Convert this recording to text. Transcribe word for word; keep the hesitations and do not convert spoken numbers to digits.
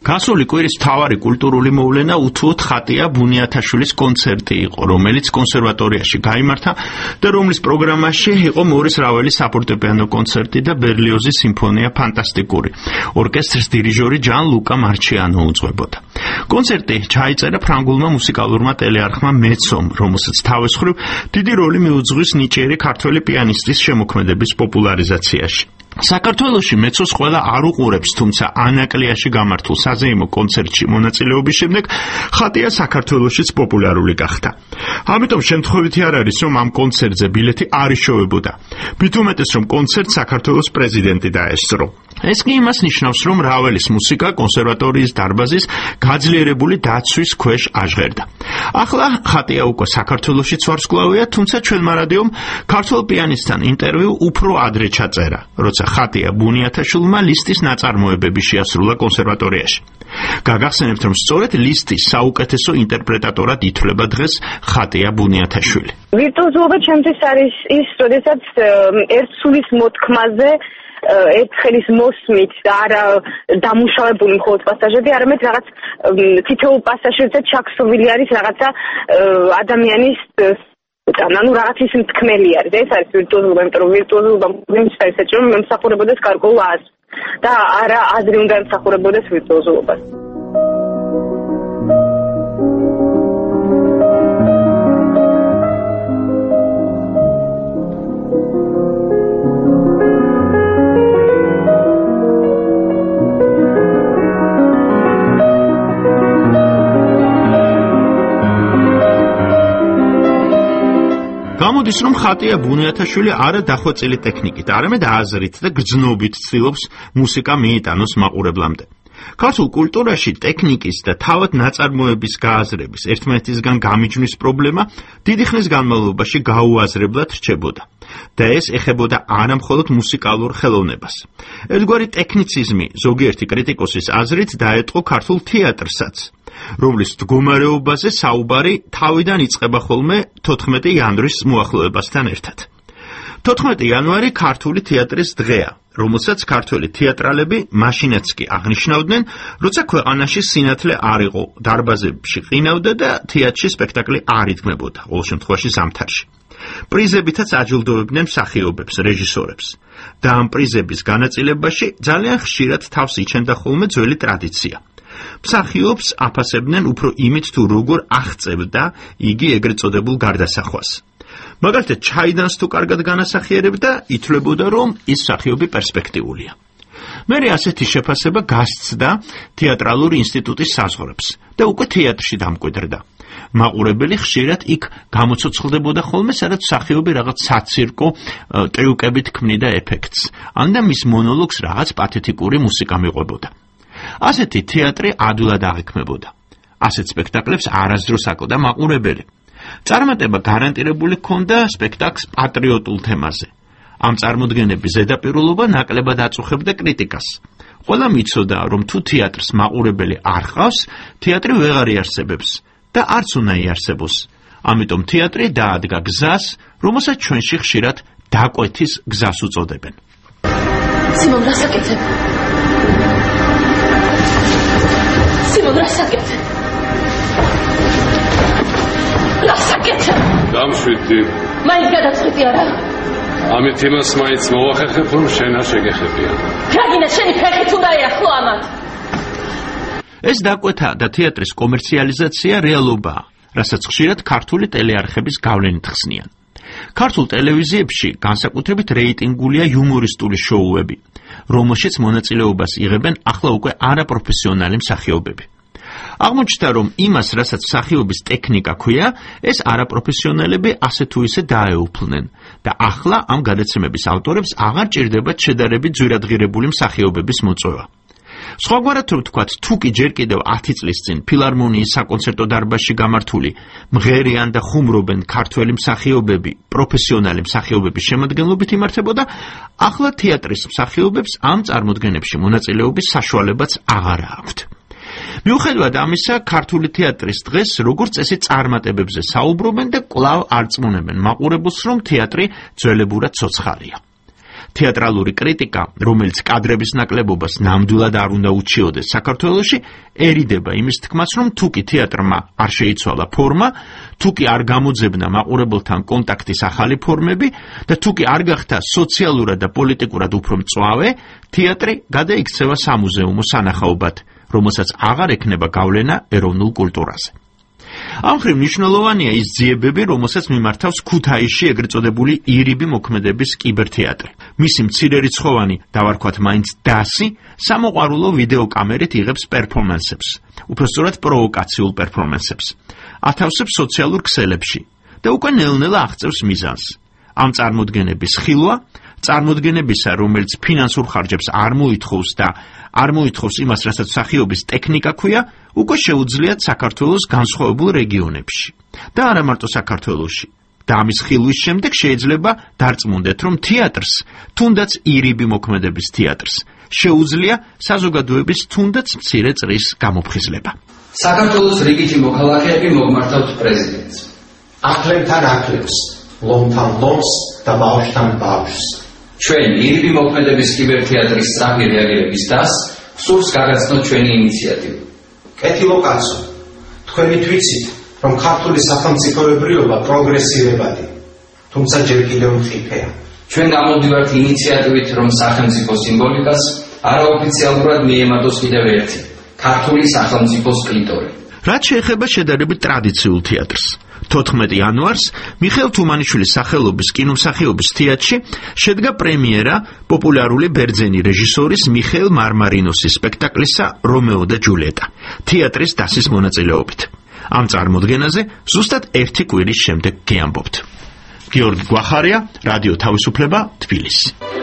გასული კვირის მთავარი კულტურული მოვლენა უთუოდ ხატია ბუნიათაშვილის კონცერტი იყო, რომელიც კონსერვატორიაში გაიმართა და რომლის პროგრამაში იყო მორის რაველის საფორტეპიანო კონცერტი და ბერლიოზის სიმფონია ფანტასტიკური. ორკესტრის დირიჟორი ჯან ლუკა მარჩიანო უძღვებოდა. კონცერტი ჩაიწერა ფრანგულმა მუსიკალურმა ტელეარხმა მეცომ, რომელსაც თავის მხრივ დიდი როლი მიუძღვის ნიჭიერი ქართველი პიანისტის შემოქმედების პოპულარიზაციაში. საქართველოში მეცოს ყველა არ უყურებს, თუმცა ანაკლიაში გამართულ საზეიმო კონცერტში მონაწილეობის შემდეგ ხატია საქართველოშიც პოპულარული გახდა. ამიტომ შემთხვევითი არ არის, რომ ამ კონცერტზე ბილეთი არ იშოვებოდა. მით უმეტეს, რომ კონცერტს საქართველოს პრეზიდენტი დაესწრო. ეს კი იმას ნიშნავს, რომ რაველის მუსიკა კონსერვატორიის დარბაზის გაძლიერებული დაცვის ქვეშ აჟღერდა. ახლა ხატია უკვე საქართველოშიც ვარსკვლავია, თუმცა ჩვენმა რადიომ ქართველ პიანისტთან ინტერვიუ უფრო ადრე ჩაწერა, როცა ხატია ბუნიათაშვილმა ლისტის ნაწარმოებები შეასრულა კონსერვატორიაში. გაგახსენებთ, რომ სწორედ ლისტის საუკეთესო ინტერპრეტატორად ითვლება დღეს ხატია ბუნიათაშვილი. ვირტუოზობა ჩემთვის არის ის, როდესაც ერთ სულის მოთქმაზე ერთხელის მოსმით და არა დამუშავებული მხოლოდ პასაჟები, არამედ რაღაც თითოეულ პასაჟებზე ჩაქსოვილი არის რაღაცა ადამიანის ანუ რაღაც ის მთქმელი არის. ეს არის ვირტუოზობა, იმიტომ რომ ვირტუოზობა იმის არის, რომ ემსახურებოდეს გარკვეულ აზრს და არა აზრი უნდა ემსახურებოდეს ვირტუოზობას. გამოდის, რომ ხატია ბუნიათაშვილი არა დახვეწილი ტექნიკით, არამედ აზრით და გრძნობით ცდილობს მუსიკა მიიტანოს მაყურებლამდე. ქართულ კულტურაში ტექნიკის და თავად ნაწარმოების გააზრების ერთმანეთისგან გამიჯვნის პრობლემა დიდი ხნის განმავლობაში გაუაზრებლად რჩებოდა და ეს ეხებოდა არა მხოლოდ მუსიკალურ ხელოვნებას. ერთგვარი ტექნიციზმი ზოგიერთი კრიტიკოსის აზრით დაეტყო ქართულ თეატრსაც, რომლის მდგომარეობაზე საუბარი თავიდან იწყება ხოლმე თოთხმეტი იანვრის მოახლოებასთან ერთად. თოთხმეტი იანვარი ქართული თეატრის დღეა, რომელსაც ქართველი თეატრალები მაშინაც კი აღნიშნავდნენ, როცა ქვეყანაში სინათლე არ იყო, დარბაზებში ყინავდა და თეატრში სპექტაკლი არ იდგმებოდა, ყოველ შემთხვევაში ზამთარში. პრიზებითაც აჯილდოვებდნენ მსახიობებს, რეჟისორებს და ამ პრიზების განაწილებაში ძალიან ხშირად თავს იჩენდა ხოლმე ძველი ტრადიცია. მსახიობს აფასებდნენ უფრო იმით, თუ როგორ აღწევდა იგი ეგრეთ წოდებულ გარდასახვას. მაგალითად, ჩაიდანს თუ კარგად განასახიერებდა, ითვლებოდა, რომ ის მსახიობი პერსპექტიულია. მერე ასეთი შეფასება გასცდა თეატრალური ინსტიტუტის საზღვრებს და უკვე თეატრში დამკვიდრდა. მაყურებელი ხშირად იქ გამოცოცხლდებოდა ხოლმე, სადაც მსახიობი რაღაც საცირკო ტრიუკებით ქმნიდა ეფექტს, ან და მის მონოლოგს რაღაც პათეტიკური მუსიკა მიყვებოდა. ასეთი თეატრი ადვილად აღიქმებოდა. ასეთ სპექტაკლებს არასდროს აკლდა მაყურებელი. წარმატება გარანტირებული ჰქონდა სპექტაკლს პატრიოტულ თემაზე. ამ წარმოდგენების ზედაპირულობა ნაკლებად აწუხებდა კრიტიკას. ყველა მიცოდა, რომ თუ თეატრს მაყურებელი არ ჰყავს, თეატრი ვეღარ იარსებებს და არც უნდა იარსებოს. ამიტომ თეატრი დაადგა გზას, რომელსაც ჩვენში ხშირად დაკვეთის გზას უწოდებენ. სიმონ, რა საკეთებ? სიმონ, რა საკეთებ? რა საკეთებ? დამშვიდი. მაინც გადაწყვიტი არა? ამით იმას მაინც მოვახერხებ, რომ შენ არ შეგეხებია. რაგინა, შენი ფეხით უნდა ეახლო ამათ. ეს დაკვეთა და თეატრის კომერციალიზაცია რეალობაა, რასაც ხშირად ქართული ტელეარხების გავლენით ხსნიან. ქართულ ტელევიზიებში განსაკუთრებით რეიტინგულია იუმორისტული შოუები, რომელშიც μονაწილეობას იღებენ ახლა უკვე არაპროფესიონალი მსახიობები. აღმოჩნდა, რომ იმას, რასაც მსახიობის ტექნიკა ქვია, ეს არაპროფესიონალები ასე თუ ისე დაეუფლნენ და ახლა ამ გადაცემების ავტორებს აღარ ჭირდებათ შედარებით ძვირადღირებული მსახიობების მოწვევა. სხვაგვარად რომ ვთქვათ, თუ კი ჯერ კიდევ ათი წლის წინ ფილარმონიის საკონცერტო დარბაზში გამართული მღერიან და ხუმრობენ ქართველი მსახიობები პროფესიონალი მსახიობების შემადგენლობით იმართებოდა, ახლა თეატრის მსახიობებს ამ წარმოდგენებში მონაწილეობის საშუალებაც აღარ აქვთ. მიუხედავად ამისა, ქართული თეატრის დღეს როგორც წესი წარმატებებზე საუბრობენ და კვლავ არწმუნებენ მაყურებელს, რომ თეატრი ძველებურად ცოცხალია. თეატრალური კრიტიკა, რომელიც კადრების ნაკლებობას ნამდვილად არ უნდა უჩიოდეს საქართველოში, ერიდება იმის თქმას, რომ თუ კი თეატრმა არ შეიცვალა ფორმა, თუ კი არ გამოძებნა მაყურებელთან კონტაქტის ახალი ფორმები და თუ კი არ გახდა სოციალურად და პოლიტიკურად უფრო მწვავე, თეატრი გადაიქცევა სამუზეუმო სანახაობად, რომელსაც აღარ ექნება გავლენა ეროვნულ კულტურაზე. ამ მხრივ მნიშვნელოვანია ის ძიებები, რომელსაც მიმართავს ქუთაისში ეგრეთ წოდებული ირიბი მოქმედების კიბერთეატრი. მისი მცირერიცხოვანი, დავარქვათ მაინც დასი, სამოყვარულო ვიდეოკამერით იღებს პერფორმანსებს, უпростоრად პროვოკაციულ პერფორმანსებს, ათავსებს სოციალურ ქსელებში და უკვე ნელ-ნელა აღწევს მიზანს. ამ წარმოდგენების ხილვა, წარმოდგენებისა, რომელიც ფინანსურ ხარჯებს არ მოითხოვს და არ მოითხოვს იმას, რასაც მსახიობის ტექნიკა ქვია, უკვე შეუძლიათ საქართველოს განსხვავებულ რეგიონებში და არა მარტო საქართველოში. და ამის ხილვის შემდეგ შეიძლება დარწმუნდეთ, რომ თეატრს, თუნდაც ირიბი მოქმედების თეატრს, შეუძლია საზოგადოების თუნდაც მცირე წრის გამოფხიზლება. საქართველოს რიგითი მოქალაქეები მოგმართავთ პრეზიდენტს. ახლენთან ახლებს, ლომთან ლომს და ბავშვთან ბავშვს. ჩვენ ირიბი მოქმედების კიბერთეატრის სწრაფი რეაგირების დასს სურს გაგაცნოთ ჩვენი ინიციატივა. კეთილო კაცო, თქვენით ვიცით, რომ ქართული სახელმწიფოებრიობა პროგრესირებადი, თუმცა ჯერ კიდევ მყიფეა. ჩვენ გამოვდივართ ინიციატივით, რომ სახელმწიფო სიმბოლიკას არაოფიციალურად მიემატოს კიდევ ერთი ქართული სახელმწიფოს კლიტორი. რაც შეეხება შედარებით ტრადიციულ თეატრს, თოთხმეტი იანვარს მიხეილ თუმანიშვილის სახელობის კინომსახიობის თეატრში შედგა პრემიერა პოპულარული ბერძენი რეჟისორის მიხეილ მარმარინოსის სპექტაკლისა რომეო და ჯულიეტა თეატრის დასის მონაწილეობით. ამ წარმოდგენაზე ზუსტად ერთი კვირის შემდეგ გეამბობთ. გიორგი გვახარია, რადიო თავისუფლება, თბილისი.